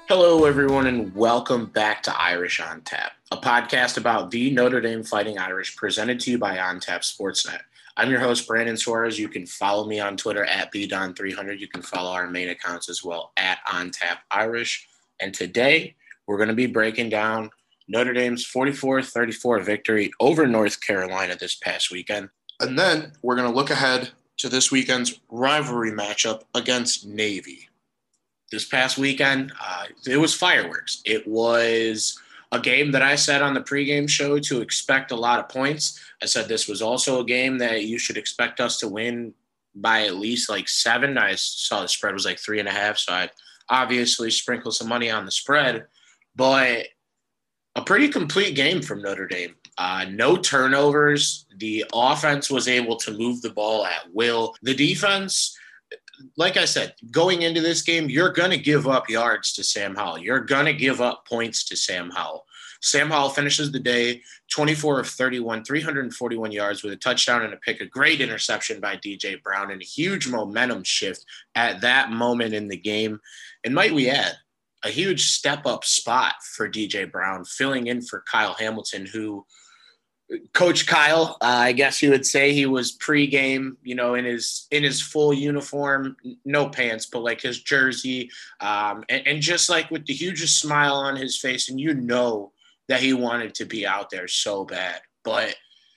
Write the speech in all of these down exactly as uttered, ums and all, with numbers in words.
Hello, everyone, and welcome back to Irish on Tap, a podcast about the Notre Dame Fighting Irish presented to you by On Tap Sportsnet. I'm your host, Brandon Suarez. You can follow me on Twitter at B Don three hundred. You can follow our main accounts as well at On Tap Irish. And today, we're going to be breaking down Notre Dame's forty-four thirty-four victory over North Carolina this past weekend. And then we're going to look ahead to this weekend's rivalry matchup against Navy. This past weekend, uh, it was fireworks. It was a game that I said on the pregame show to expect a lot of points. I said this was also a game that you should expect us to win by at least like seven. I saw the spread was like three and a half, so I obviously sprinkled some money on the spread. But a pretty complete game from Notre Dame. Uh, no turnovers. The offense was able to move the ball at will. The defense, like I said, going into this game, you're going to give up yards to Sam Howell. You're going to give up points to Sam Howell. Sam Howell finishes the day twenty-four of thirty-one, three hundred forty-one yards with a touchdown and a pick, a great interception by D J Brown, and a huge momentum shift at that moment in the game. And might we add, a huge step-up spot for D J Brown, filling in for Kyle Hamilton, who – Coach Kyle, uh, I guess you would say he was pregame, you know, in his in his full uniform, no pants, but like his jersey, um, and, and just like with the hugest smile on his face, and you know that he wanted to be out there so bad. But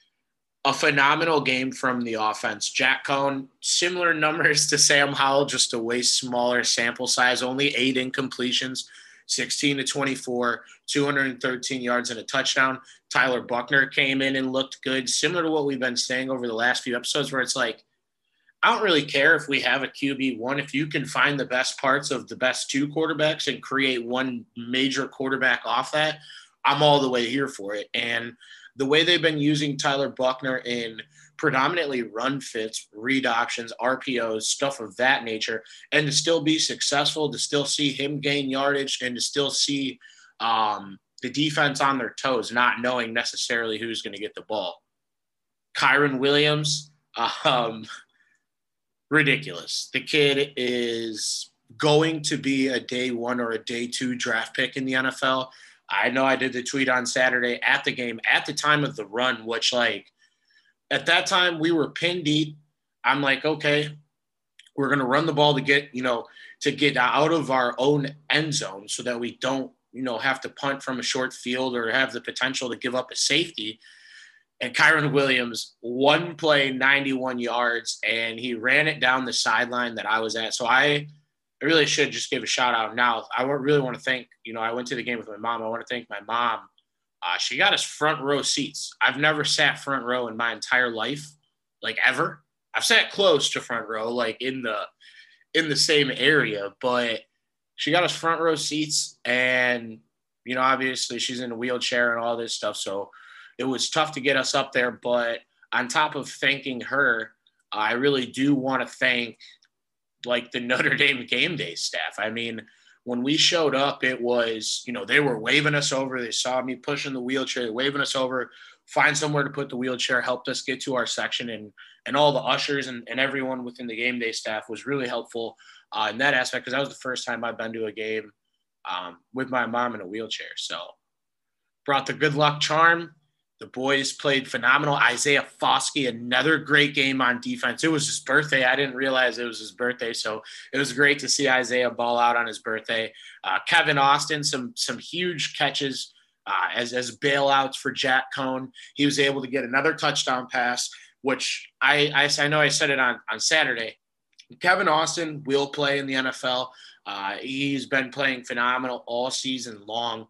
a phenomenal game from the offense. Jack Coan, similar numbers to Sam Howell, just a way smaller sample size, only eight incompletions. sixteen to twenty-four, two hundred thirteen yards and a touchdown. Tyler Buchner came in and looked good, similar to what we've been saying over the last few episodes, where it's like, I don't really care if we have a Q B one. If you can find the best parts of the best two quarterbacks and create one major quarterback off that, I'm all the way here for it. And the way they've been using Tyler Buchner in predominantly run fits, read options, R P Os, stuff of that nature, and to still be successful, to still see him gain yardage, and to still see um, the defense on their toes, not knowing necessarily who's going to get the ball. Kyren Williams, um, ridiculous. The kid is going to be a day one or a day two draft pick in the N F L. I know I did the tweet on Saturday at the game, at the time of the run, which, like, at that time we were pinned deep. I'm like, okay, we're going to run the ball to get, you know, to get out of our own end zone so that we don't, you know, have to punt from a short field or have the potential to give up a safety. And Kyren Williams, one play, ninety-one yards, and he ran it down the sideline that I was at. So I – I really should just give a shout out now. I really want to thank, you know, I went to the game with my mom. I want to thank my mom. Uh, she got us front row seats. I've never sat front row in my entire life, like ever. I've sat close to front row, like in the in the same area, but she got us front row seats, and, you know, obviously she's in a wheelchair and all this stuff, so it was tough to get us up there. But on top of thanking her, I really do want to thank like the Notre Dame game day staff. I mean, when we showed up, it was, you know, they were waving us over. They saw me pushing the wheelchair, waving us over, find somewhere to put the wheelchair, helped us get to our section. And, and all the ushers and, and everyone within the game day staff was really helpful uh, in that aspect, because that was the first time I've been to a game um, with my mom in a wheelchair. So brought the good luck charm. The boys played phenomenal. Isaiah Foskey, another great game on defense. It was his birthday. I didn't realize it was his birthday, so it was great to see Isaiah ball out on his birthday. Uh, Kevin Austin, some some huge catches uh, as, as bailouts for Jack Coan. He was able to get another touchdown pass, which I, I, I know I said it on, on Saturday. Kevin Austin will play in the N F L. Uh, he's been playing phenomenal all season long,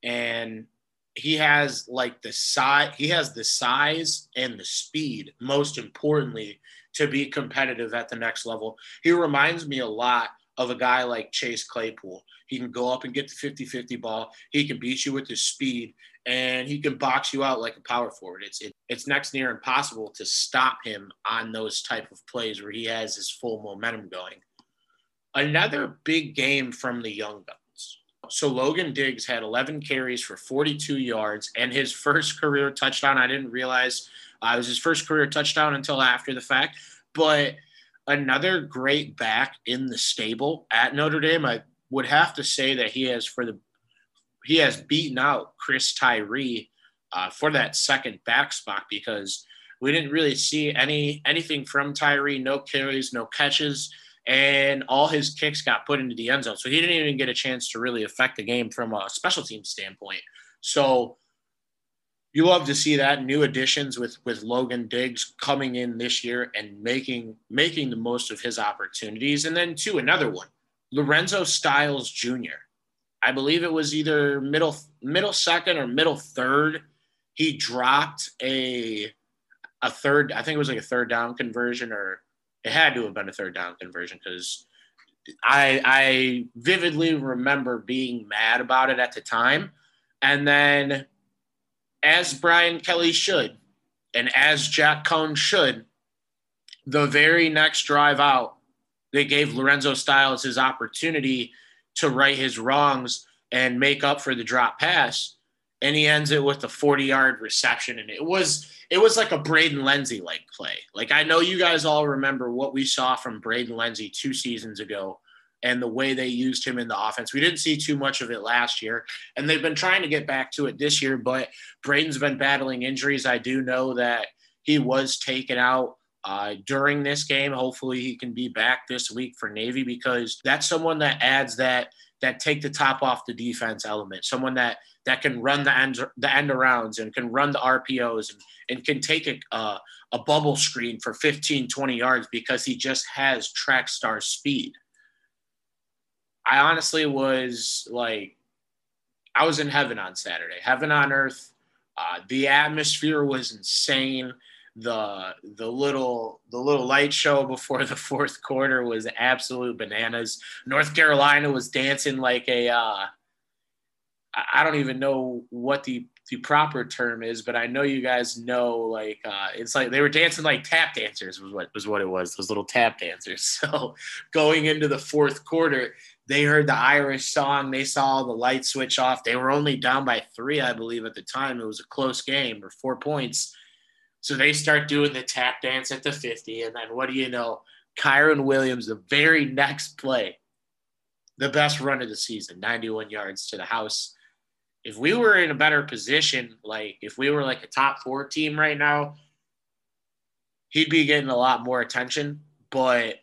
and he has like the size, he has the size and the speed, most importantly, to be competitive at the next level. He reminds me a lot of a guy like Chase Claypool. He can go up and get the fifty-fifty ball. He can beat you with his speed, and he can box you out like a power forward. It's it, it's next near impossible to stop him on those type of plays where he has his full momentum going. Another big game from the young guns. So Logan Diggs had eleven carries for forty-two yards, and his first career touchdown. I didn't realize uh, it was his first career touchdown until after the fact. But another great back in the stable at Notre Dame. I would have to say that he has for the he has beaten out Chris Tyree uh, for that second back spot, because we didn't really see any anything from Tyree. No carries, no catches, and all his kicks got put into the end zone. So he didn't even get a chance to really affect the game from a special team standpoint. So you love to see that, new additions with with Logan Diggs coming in this year and making making the most of his opportunities. And then, two, another one, Lorenzo Styles Junior I believe it was either middle middle second or middle third. He dropped a a third. I think it was like a third down conversion, or it had to have been a third down conversion, because I I vividly remember being mad about it at the time. And then, as Brian Kelly should, and as Jack Cohn should, the very next drive out, they gave Lorenzo Styles his opportunity to right his wrongs and make up for the drop pass. And he ends it with a forty-yard reception. And it was it was like a Braden Lenzy-like play. Like, I know you guys all remember what we saw from Braden Lenzy two seasons ago and the way they used him in the offense. We didn't see too much of it last year, and they've been trying to get back to it this year, but Braden's been battling injuries. I do know that he was taken out uh, during this game. Hopefully he can be back this week for Navy, because that's someone that adds that that take the top off the defense element, someone that that can run the end the end arounds and can run the R P Os and, and can take a, uh, a bubble screen for fifteen, twenty yards, because he just has track star speed. I honestly was like, I was in heaven on Saturday, heaven on earth. Uh, the atmosphere was insane. The the little the little light show before the fourth quarter was absolute bananas. North Carolina was dancing like a uh, I don't even know what the the proper term is, but I know you guys know, like uh, it's like they were dancing like tap dancers was what was what it was. Those little tap dancers. So going into the fourth quarter, they heard the Irish song. They saw the light switch off. They were only down by three, I believe, at the time. It was a close game, or four points. So they start doing the tap dance at the fifty. And then what do you know? Kyren Williams, the very next play, the best run of the season, ninety-one yards to the house. If we were in a better position, like if we were like a top four team right now, he'd be getting a lot more attention. But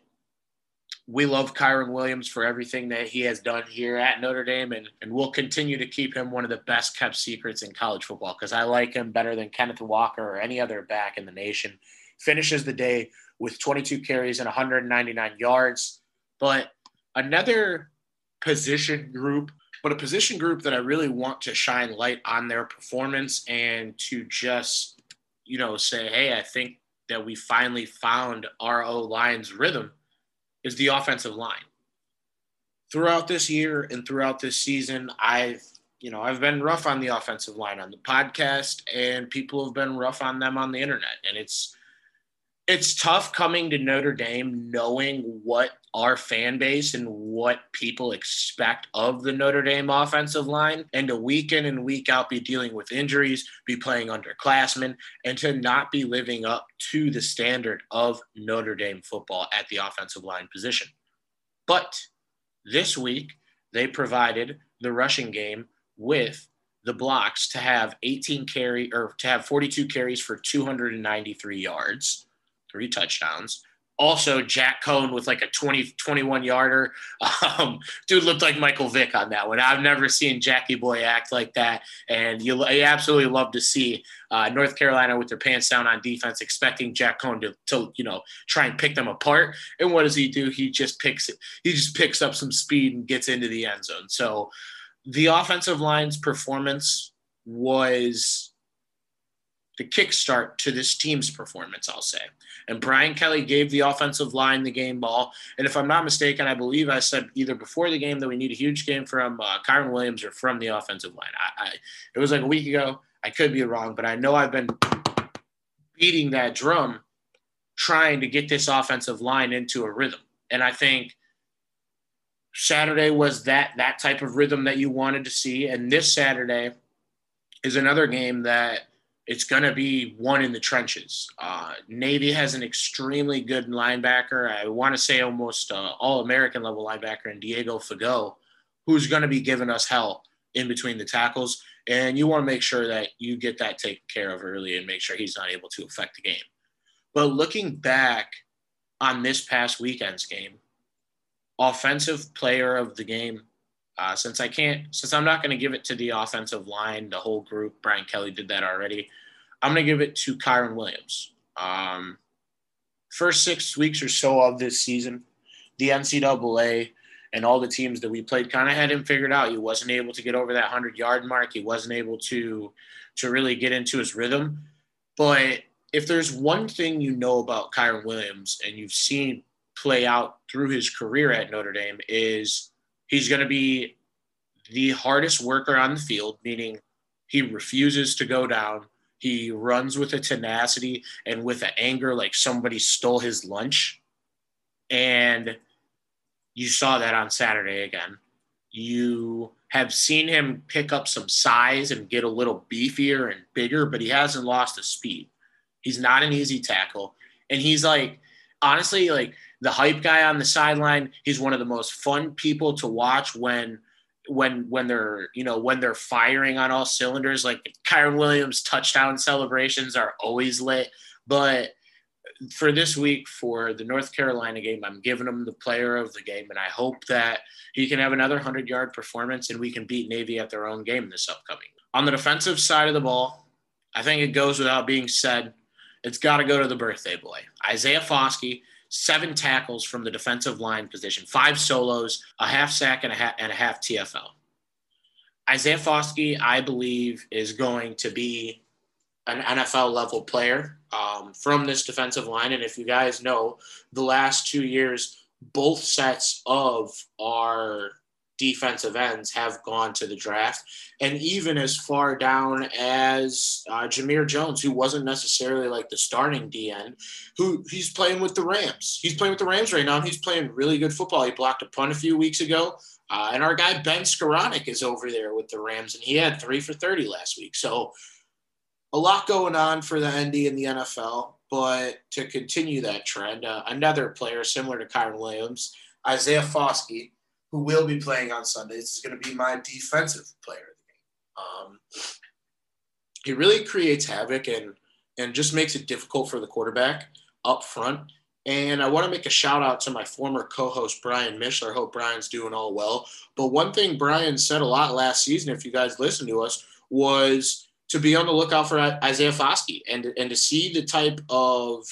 we love Kyren Williams for everything that he has done here at Notre Dame, and, and we'll continue to keep him one of the best kept secrets in college football, because I like him better than Kenneth Walker or any other back in the nation. Finishes the day with twenty-two carries and one hundred ninety-nine yards. But another position group, but a position group that I really want to shine light on their performance and to just, you know, say, hey, I think that we finally found our O-line's rhythm, is the offensive line. Throughout this year and throughout this season, I've, you know, I've been rough on the offensive line on the podcast, and people have been rough on them on the internet. And it's, it's tough coming to Notre Dame knowing what our fan base and what people expect of the Notre Dame offensive line, and to week in and week out be dealing with injuries, be playing underclassmen, and to not be living up to the standard of Notre Dame football at the offensive line position. But this week, they provided the rushing game with the blocks to have eighteen carry or to have forty-two carries for two hundred ninety-three yards, three touchdowns. Also, Jack Cohn with like a twenty, twenty-one yarder. Um, dude looked like Michael Vick on that one. I've never seen Jackie Boy act like that. And you, you absolutely love to see uh, North Carolina with their pants down on defense, expecting Jack Cohn to, to, you know, try and pick them apart. And what does he do? He just picks it. He just picks up some speed and gets into the end zone. So the offensive line's performance was the kickstart to this team's performance, I'll say. And Brian Kelly gave the offensive line the game ball. And if I'm not mistaken, I believe I said either before the game that we need a huge game from uh, Kyren Williams or from the offensive line. I, I, it was like a week ago. I could be wrong, but I know I've been beating that drum trying to get this offensive line into a rhythm. And I think Saturday was that that type of rhythm that you wanted to see. And this Saturday is another game that it's going to be one in the trenches. Uh, Navy has an extremely good linebacker. I want to say almost uh, all-American level linebacker in Diego Fagot. who's going to be giving us hell in between the tackles. And you want to make sure that you get that taken care of early and make sure he's not able to affect the game. But looking back on this past weekend's game, offensive player of the game, uh, since I can't, since I'm not going to give it to the offensive line, the whole group, Brian Kelly did that already, I'm going to give it to Kyren Williams. Um, first six weeks or so of this season, the N C double A and all the teams that we played kind of had him figured out. He wasn't able to get over that hundred-yard mark. He wasn't able to, to really get into his rhythm. But if there's one thing you know about Kyren Williams and you've seen play out through his career at Notre Dame is he's going to be the hardest worker on the field, meaning he refuses to go down. He runs with a tenacity and with an anger like somebody stole his lunch. And you saw that on Saturday again. You have seen him pick up some size and get a little beefier and bigger, but he hasn't lost his speed. He's not an easy tackle. And he's like, honestly, like the hype guy on the sideline, he's one of the most fun people to watch when when when they're, you know, when they're firing on all cylinders. Like Kyren Williams touchdown celebrations are always lit. But for this week, for the North Carolina game, I'm giving him the player of the game, and I hope that he can have another hundred-yard performance and we can beat Navy at their own game this upcoming. On the defensive side of the ball, I think it goes without being said, it's got to go to the birthday boy. Isaiah Foskey, seven tackles from the defensive line position, five solos, a half sack, and a, ha- and a half T F L. Isaiah Foskey, I believe, is going to be an N F L-level player um, from this defensive line. And if you guys know, the last two years, both sets of our defensive ends have gone to the draft. And even as far down as uh, Jameer Jones, who wasn't necessarily like the starting D N, who he's playing with the Rams. He's playing with the Rams right now, and he's playing really good football. He blocked a punt a few weeks ago. Uh, and our guy Ben Skoranek is over there with the Rams, and he had three for thirty last week. So a lot going on for the N D in the N F L, but to continue that trend, uh, another player similar to Kyren Williams, Isaiah Foskey, who will be playing on Sundays, is going to be my defensive player of the game. Um, he really creates havoc and and just makes it difficult for the quarterback up front. And I want to make a shout out to my former co-host, Brian Mishler. I hope Brian's doing all well. But one thing Brian said a lot last season, if you guys listen to us, was to be on the lookout for Isaiah Foskey and, and to see the type of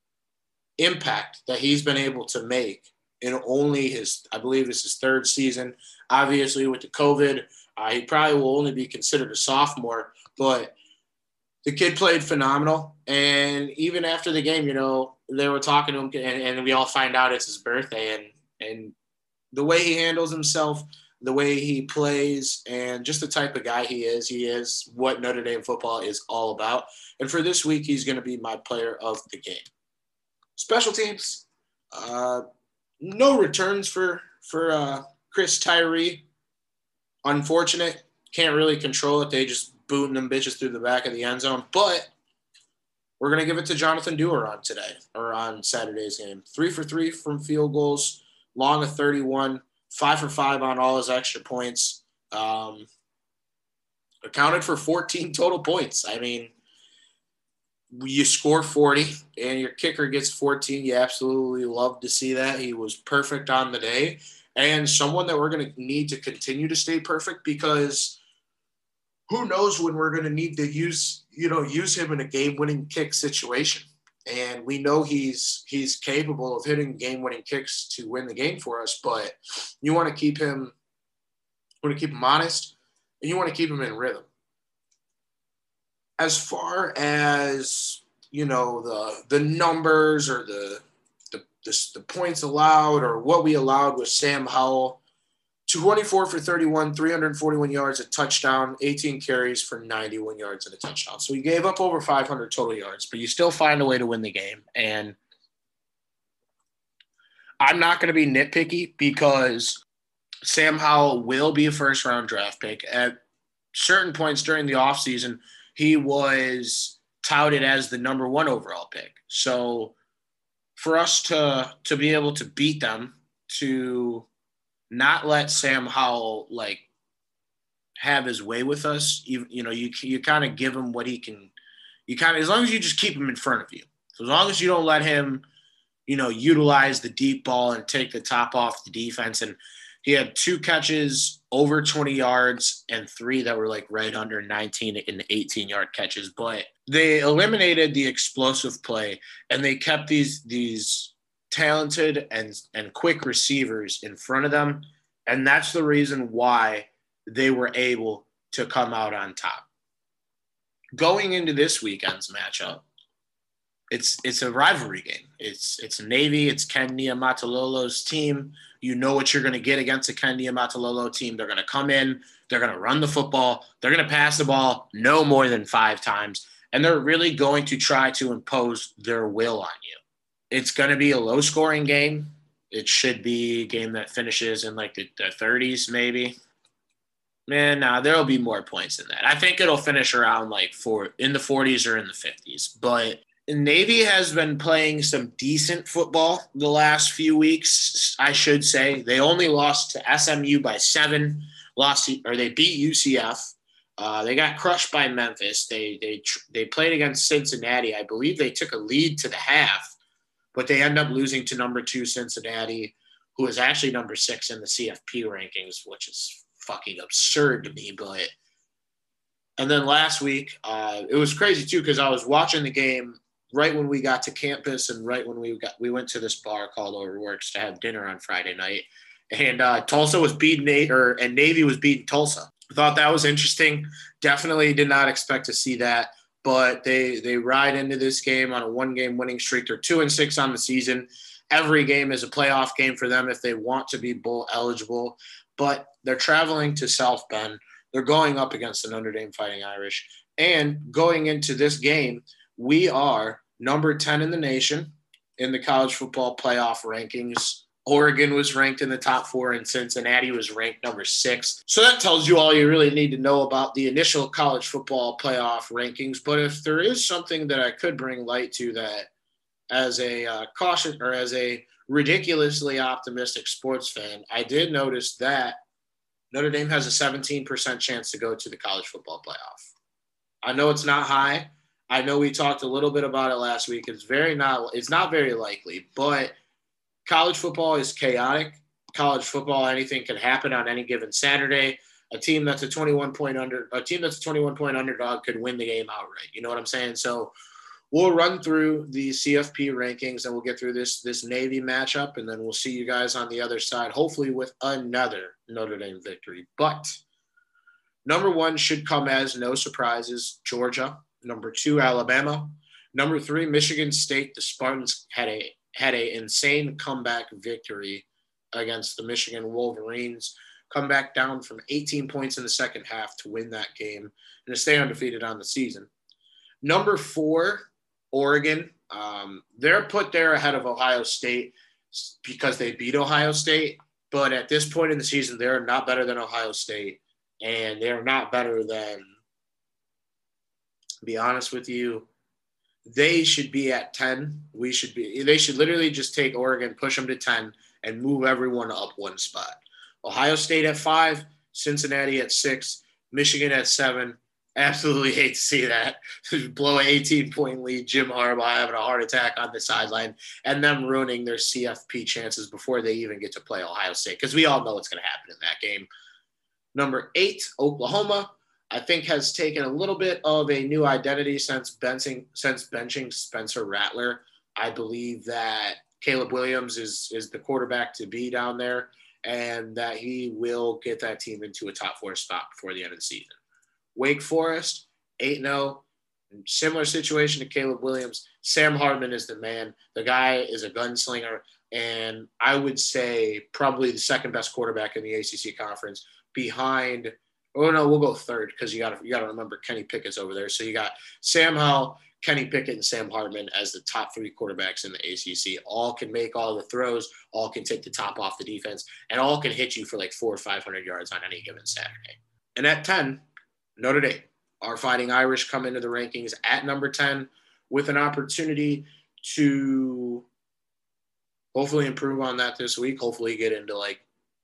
impact that he's been able to make in only his, I believe it's his third season. Obviously with the COVID, uh, he probably will only be considered a sophomore, but the kid played phenomenal. And even after the game, you know, they were talking to him and, and we all find out it's his birthday, and, and the way he handles himself, the way he plays, and just the type of guy he is, he is what Notre Dame football is all about. And for this week, he's going to be my player of the game. Special teams, uh, no returns for, for uh, Chris Tyree. Unfortunate. Can't really control it. They just booting them bitches through the back of the end zone. But we're going to give it to Jonathan Dewar on today, or on Saturday's game. Three for three from field goals, long of thirty-one. Five for five on all his extra points. Um, accounted for fourteen total points. I mean, you score forty and your kicker gets fourteen. You absolutely love to see that. He was perfect on the day, and someone that we're going to need to continue to stay perfect, because who knows when we're going to need to use, you know, use him in a game-winning kick situation. And we know he's he's capable of hitting game-winning kicks to win the game for us, but you want to keep him, you want to keep him honest, and you want to keep him in rhythm. As far as, you know, the the numbers or the the, the the points allowed or what we allowed with Sam Howell, twenty-four for thirty-one, three hundred forty-one yards, a touchdown, eighteen carries for ninety-one yards and a touchdown. So you gave up over five hundred total yards, but you still find a way to win the game. And I'm not going to be nitpicky, because Sam Howell will be a first-round draft pick. At certain points during the offseason, he was touted as the number one overall pick. So for us to to be able to beat them, to not let Sam Howell like have his way with us. You, you know, you you kind of give him what he can. You kind of, as long as you just keep him in front of you. So as long as you don't let him, you know, utilize the deep ball and take the top off the defense. And he had two catches over twenty yards and three that were like right under nineteen and eighteen yard catches. But they eliminated the explosive play and they kept these these talented and and quick receivers in front of them. And that's the reason why they were able to come out on top. Going into this weekend's matchup, it's it's a rivalry game. It's it's Navy. It's Ken Niumatalolo's team. You know what you're going to get against a Ken Niumatalolo team. They're going to come in. They're going to run the football. They're going to pass the ball no more than five times. And they're really going to try to impose their will on you. It's going to be a low-scoring game. It should be a game that finishes in like the, the thirties maybe. Man, nah, there'll be more points than that. I think it'll finish around like four in the forties or in the fifties. But Navy has been playing some decent football the last few weeks, I should say. They only lost to S M U by seven, lost or they beat U C F. Uh, they got crushed by Memphis. They they they played against Cincinnati. I believe they took a lead to the half, but they end up losing to number two Cincinnati, who is actually number six in the C F P rankings, which is fucking absurd to me. But and then last week, uh, it was crazy too because I was watching the game right when we got to campus and right when we got we went to this bar called Overworks to have dinner on Friday night, and uh, Tulsa was beating Navy, or and Navy was beating Tulsa. I thought that was interesting. Definitely did not expect to see that, but they they ride into this game on a one-game winning streak. They're two and six on the season. Every game is a playoff game for them if they want to be bowl eligible. But they're traveling to South Bend. They're going up against the Notre Dame Fighting Irish. And going into this game, we are number ten in the nation in the college football playoff rankings. Oregon was ranked in the top four, and Cincinnati was ranked number six. So that tells you all you really need to know about the initial college football playoff rankings. But if there is something that I could bring light to that as a uh, caution or as a ridiculously optimistic sports fan, I did notice that Notre Dame has a seventeen percent chance to go to the college football playoff. I know it's not high. I know we talked a little bit about it last week. It's very not, it's not very likely, but college football is chaotic. College football, anything can happen on any given Saturday. A team that's a twenty-one point under, a team that's a twenty-one point underdog could win the game outright. You know what I'm saying? So we'll run through the C F P rankings and we'll get through this this Navy matchup, and then we'll see you guys on the other side, hopefully with another Notre Dame victory. But number one should come as no surprises, Georgia. Number two, Alabama. Number three, Michigan State. The Spartans had a had a insane comeback victory against the Michigan Wolverines. Come back down from eighteen points in the second half to win that game and to stay undefeated on the season. Number four, Oregon. Um, they're put there ahead of Ohio State because they beat Ohio State. But at this point in the season, they're not better than Ohio State. And they're not better than, to be honest with you, they should be at ten. We should be, they should literally just take Oregon, push them to ten, and move everyone up one spot. Ohio State at five, Cincinnati at six, Michigan at seven. Absolutely hate to see that. Blow an eighteen-point lead, Jim Harbaugh having a heart attack on the sideline, and them ruining their C F P chances before they even get to play Ohio State, because we all know what's going to happen in that game. Number eight, Oklahoma, I think has taken a little bit of a new identity since benching, since benching Spencer Rattler. I believe that Caleb Williams is, is the quarterback to be down there, and that he will get that team into a top four spot before the end of the season. Wake Forest, eight and oh, similar situation to Caleb Williams. Sam Hartman is the man. The guy is a gunslinger, and I would say probably the second best quarterback in the A C C conference behind – oh, no, we'll go third because you got to you got to remember Kenny Pickett's over there. So you got Sam Howell, Kenny Pickett, and Sam Hartman as the top three quarterbacks in the A C C. All can make all the throws, all can take the top off the defense, and all can hit you for like four or five hundred yards on any given Saturday. And at ten, Notre Dame, our Fighting Irish, come into the rankings at number ten with an opportunity to hopefully improve on that this week, hopefully get into like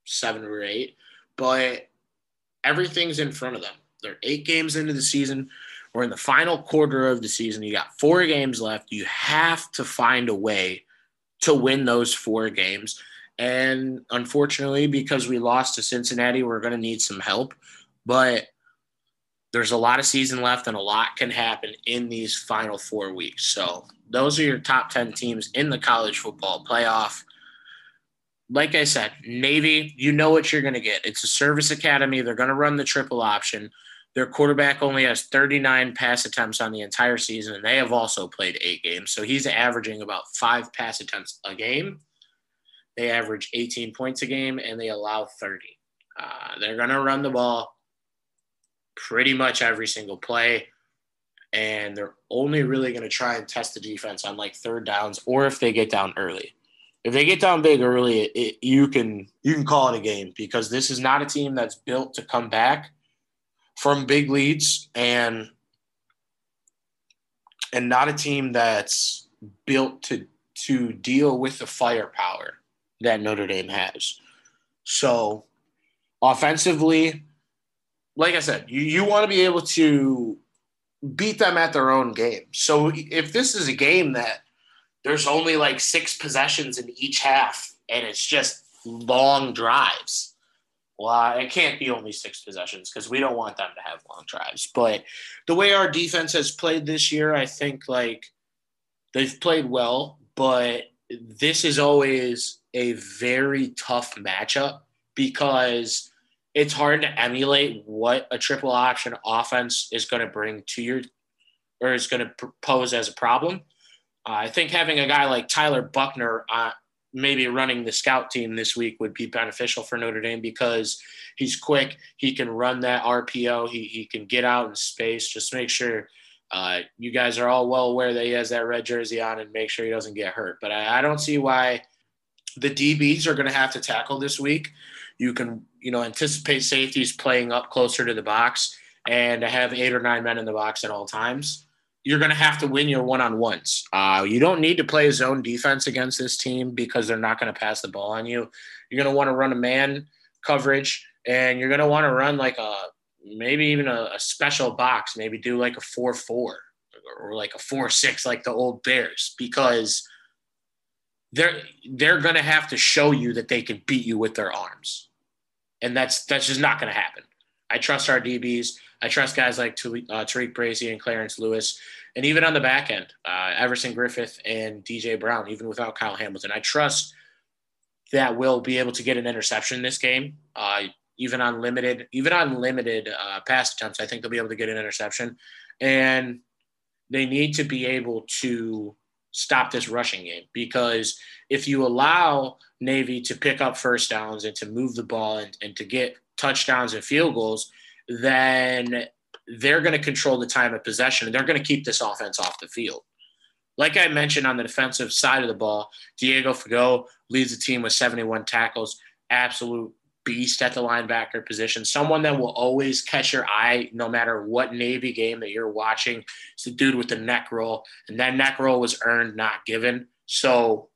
seven or eight, but everything's in front of them. They're eight games into the season. We're in the final quarter of the season. You got four games left. You have to find a way to win those four games. And unfortunately, because we lost to Cincinnati, we're going to need some help. But there's a lot of season left, and a lot can happen in these final four weeks. So those are your top ten teams in the college football playoff. Like I said, Navy, you know what you're going to get. It's a service academy. They're going to run the triple option. Their quarterback only has thirty-nine pass attempts on the entire season, and they have also played eight games. So he's averaging about five pass attempts a game. They average eighteen points a game, and they allow thirty. Uh, they're going to run the ball pretty much every single play, and they're only really going to try and test the defense on like third downs or if they get down early. If they get down big early, it, it, you can you can call it a game, because this is not a team that's built to come back from big leads, and and not a team that's built to to deal with the firepower that Notre Dame has. So offensively, like I said, you, you want to be able to beat them at their own game. So if this is a game that there's only like six possessions in each half and it's just long drives, well, it can't be only six possessions, because we don't want them to have long drives. But the way our defense has played this year, I think like they've played well, but this is always a very tough matchup, because it's hard to emulate what a triple option offense is going to bring to your, or is going to pose as a problem. Uh, I think having a guy like Tyler Buckner uh, maybe running the scout team this week would be beneficial for Notre Dame, because he's quick. He can run that R P O. He he can get out in space. Just make sure uh, you guys are all well aware that he has that red jersey on, and make sure he doesn't get hurt. But I, I don't see why the D Bs are going to have to tackle this week. You can, you know, anticipate safeties playing up closer to the box and to have eight or nine men in the box at all times. You're going to have to win your one-on-ones. Uh, you don't need to play zone defense against this team, because they're not going to pass the ball on you. You're going to want to run a man coverage, and you're going to want to run like a maybe even a, a special box, maybe do like a four four or like a four six like the old Bears, because they're they're going to have to show you that they can beat you with their arms. And that's that's just not going to happen. I trust our D Bs. I trust guys like uh, Tariq Bracy and Clarence Lewis. And even on the back end, uh, Everson Griffith and D J Brown, even without Kyle Hamilton. I trust that we'll be able to get an interception this game, uh, even on limited, even on limited uh, pass attempts. I think they'll be able to get an interception. And they need to be able to stop this rushing game, because if you allow Navy to pick up first downs and to move the ball and, and to get touchdowns and field goals, then they're going to control the time of possession, and they're going to keep this offense off the field. Like I mentioned, on the defensive side of the ball, Diego Fagot leads the team with seventy-one tackles, absolute beast at the linebacker position, someone that will always catch your eye no matter what Navy game that you're watching. It's the dude with the neck roll, and that neck roll was earned, not given. So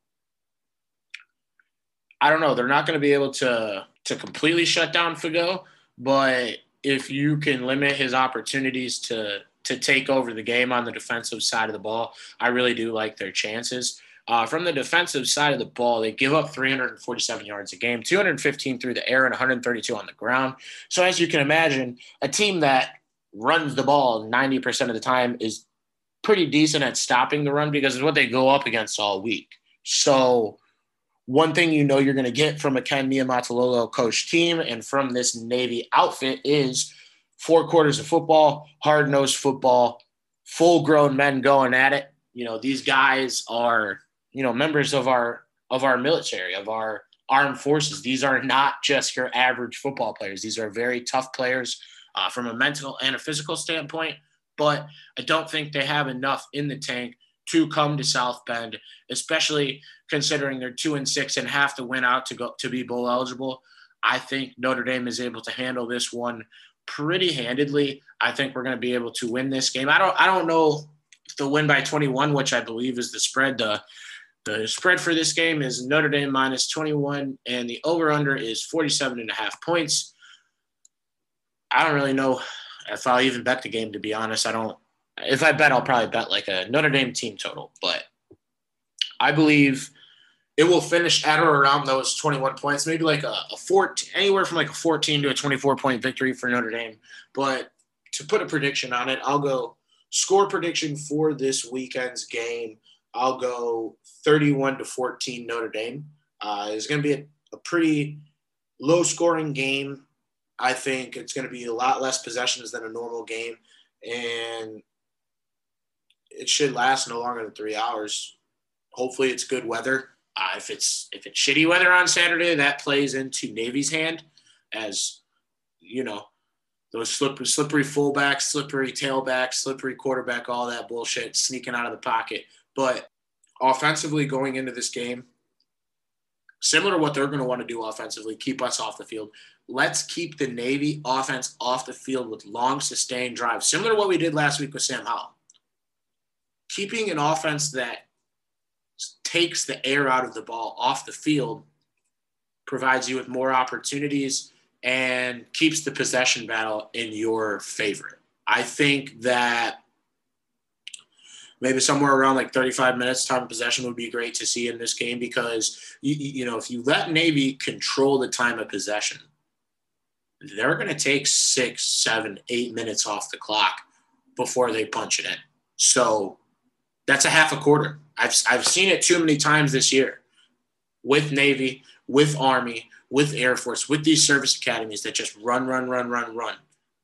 I don't know. They're not going to be able to, to completely shut down Fagot, but if you can limit his opportunities to to take over the game on the defensive side of the ball, I really do like their chances. Uh, from the defensive side of the ball, they give up three hundred forty-seven yards a game, two hundred fifteen through the air and one hundred thirty-two on the ground. So as you can imagine, a team that runs the ball ninety percent of the time is pretty decent at stopping the run, because it's what they go up against all week. So one thing you know you're going to get from a Ken Niumatalolo coach team and from this Navy outfit is four quarters of football, hard-nosed football, full-grown men going at it. You know, these guys are, you know, members of our of our military, of our armed forces. These are not just your average football players. These are very tough players uh, from a mental and a physical standpoint, but I don't think they have enough in the tank to come to South Bend, especially considering they're two and six and have to win out to go to be bowl eligible. I think Notre Dame is able to handle this one pretty handedly. I think we're going to be able to win this game. I don't I don't know if they'll win by twenty-one, which I believe is the spread. The The spread for this game is Notre Dame minus twenty-one, and the over-under is forty-seven and a half points. I don't really know if I'll even bet the game, to be honest. I don't. If I bet, I'll probably bet like a Notre Dame team total, but I believe it will finish at or around those twenty-one points, maybe like a, a fourteen, anywhere from like a fourteen to a twenty-four point victory for Notre Dame. But to put a prediction on it, I'll go score prediction for this weekend's game. I'll go thirty-one to fourteen Notre Dame. Uh, it's going to be a, a pretty low scoring game. I think it's going to be a lot less possessions than a normal game, and it should last no longer than three hours. Hopefully it's good weather. Uh, if it's if it's shitty weather on Saturday, that plays into Navy's hand, as you know, those slippery, slippery fullbacks, slippery tailback, slippery quarterback, all that bullshit sneaking out of the pocket. But offensively going into this game, similar to what they're going to want to do offensively, keep us off the field. Let's keep the Navy offense off the field with long, sustained drives, similar to what we did last week with Sam Howell. Keeping an offense that takes the air out of the ball off the field provides you with more opportunities and keeps the possession battle in your favor. I think that maybe somewhere around like thirty-five minutes time of possession would be great to see in this game, because, you, you know, if you let Navy control the time of possession, they're going to take six, seven, eight minutes off the clock before they punch it in. So that's a half a quarter. I've, I've seen it too many times this year with Navy, with Army, with Air Force, with these service academies that just run, run, run, run, run.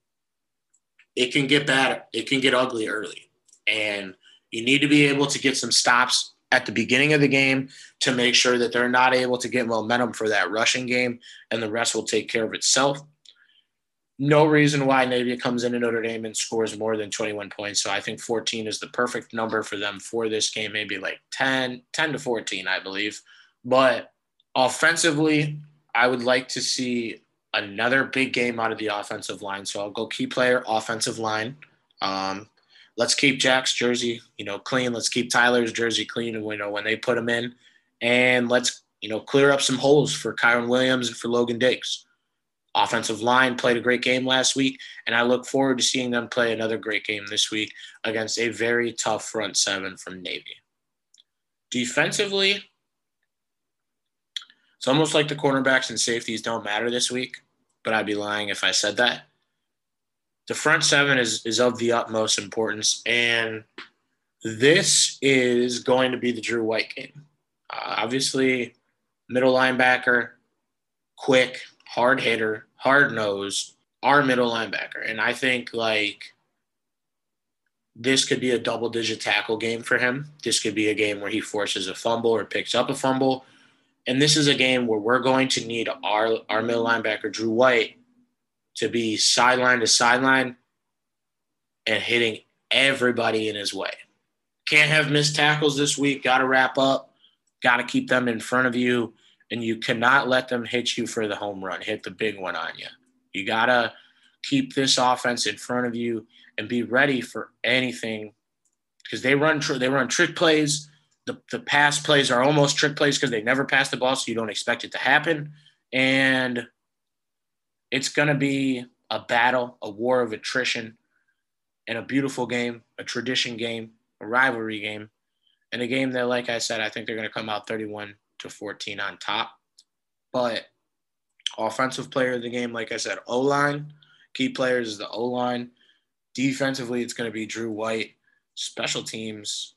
It can get bad. It can get ugly early. And you need to be able to get some stops at the beginning of the game to make sure that they're not able to get momentum for that rushing game, and the rest will take care of itself. No reason why Navy comes into Notre Dame and scores more than twenty-one points. So I think fourteen is the perfect number for them for this game, maybe like ten, ten to fourteen, I believe. But offensively, I would like to see another big game out of the offensive line. So I'll go key player, offensive line. Um, let's keep Jack's jersey, you know, clean. Let's keep Tyler's jersey clean, and we know when they put them in. And let's, you know, clear up some holes for Kyron Williams and for Logan Diggs. Offensive line played a great game last week, and I look forward to seeing them play another great game this week against a very tough front seven from Navy. Defensively, it's almost like the cornerbacks and safeties don't matter this week, but I'd be lying if I said that. The front seven is, is of the utmost importance, and this is going to be the Drew White game. Uh, obviously, middle linebacker, quick, hard hitter, hard nose, our middle linebacker. And I think, like, this could be a double-digit tackle game for him. This could be a game where he forces a fumble or picks up a fumble. And this is a game where we're going to need our, our middle linebacker, Drew White, to be sideline to sideline and hitting everybody in his way. Can't have missed tackles this week. Got to wrap up. Got to keep them in front of you. And you cannot let them hit you for the home run, hit the big one on you. You got to keep this offense in front of you and be ready for anything, because they run tr- they run trick plays. The, the pass plays are almost trick plays because they never pass the ball, so you don't expect it to happen. And it's going to be a battle, a war of attrition, and a beautiful game, a tradition game, a rivalry game, and a game that, like I said, I think they're going to come out thirty-one to fourteen on top. But offensive player of the game, like I said, O-line. Key players is the O-line. Defensively, it's going to be Drew White. Special teams,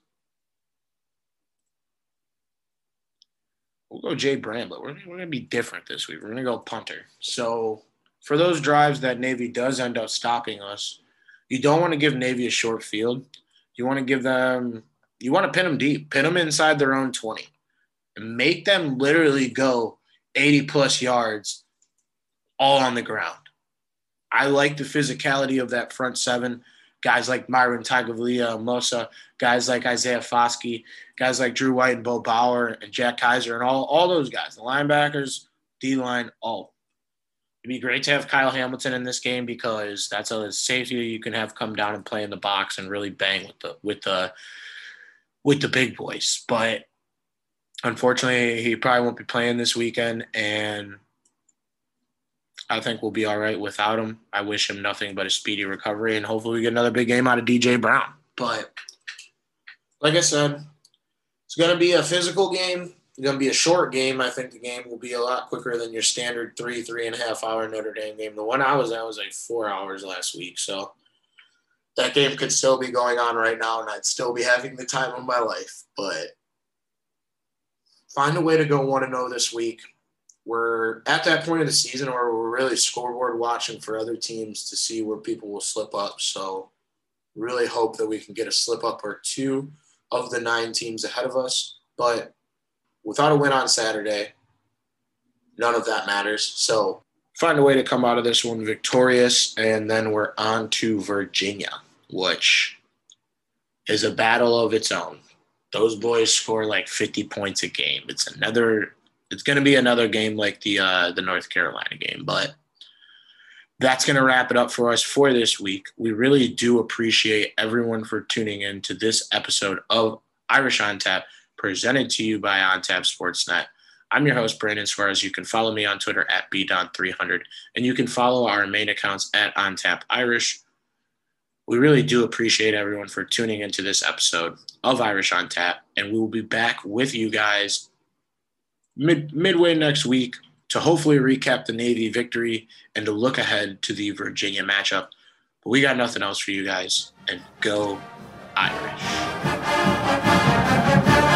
we'll go Jay Bramblett. We're, we're going to be different this week. We're going to go punter. So for those drives that Navy does end up stopping us, you don't want to give Navy a short field. You want to give them – you want to pin them deep. Pin them inside their own twenty. And make them literally go eighty-plus yards all on the ground. I like the physicality of that front seven. Guys like Myron Tagovailoa, guys like Isaiah Foskey, guys like Drew White and Bo Bauer and Jack Kaiser and all, all those guys, the linebackers, D-line, all. It'd be great to have Kyle Hamilton in this game, because that's a safety you can have come down and play in the box and really bang with the with the with the big boys. But Unfortunately, he probably won't be playing this weekend, and I think we'll be all right without him. I wish him nothing but a speedy recovery, and hopefully we get another big game out of D J Brown. But like I said, it's going to be a physical game. It's going to be a short game. I think the game will be a lot quicker than your standard three, three and a half hour Notre Dame game. The one I was at was like four hours last week. So that game could still be going on right now, and I'd still be having the time of my life. But find a way to go one and oh this week. We're at that point of the season where we're really scoreboard watching for other teams to see where people will slip up. So really hope that we can get a slip up or two of the nine teams ahead of us. But without a win on Saturday, none of that matters. So find a way to come out of this one victorious, and then we're on to Virginia, which is a battle of its own. Those boys score like fifty points a game. It's another It's going to be another game like the uh, the North Carolina game, but that's going to wrap it up for us for this week. We really do appreciate everyone for tuning in to this episode of Irish on Tap, presented to you by On Tap Sportsnet. I'm your host, Brandon Suarez. You can follow me on Twitter at B Don three hundred, and you can follow our main accounts at On Tap Irish. We really do appreciate everyone for tuning into this episode of Irish on Tap, and we will be back with you guys Mid, midway next week to hopefully recap the Navy victory and to look ahead to the Virginia matchup. But we got nothing else for you guys, and go Irish.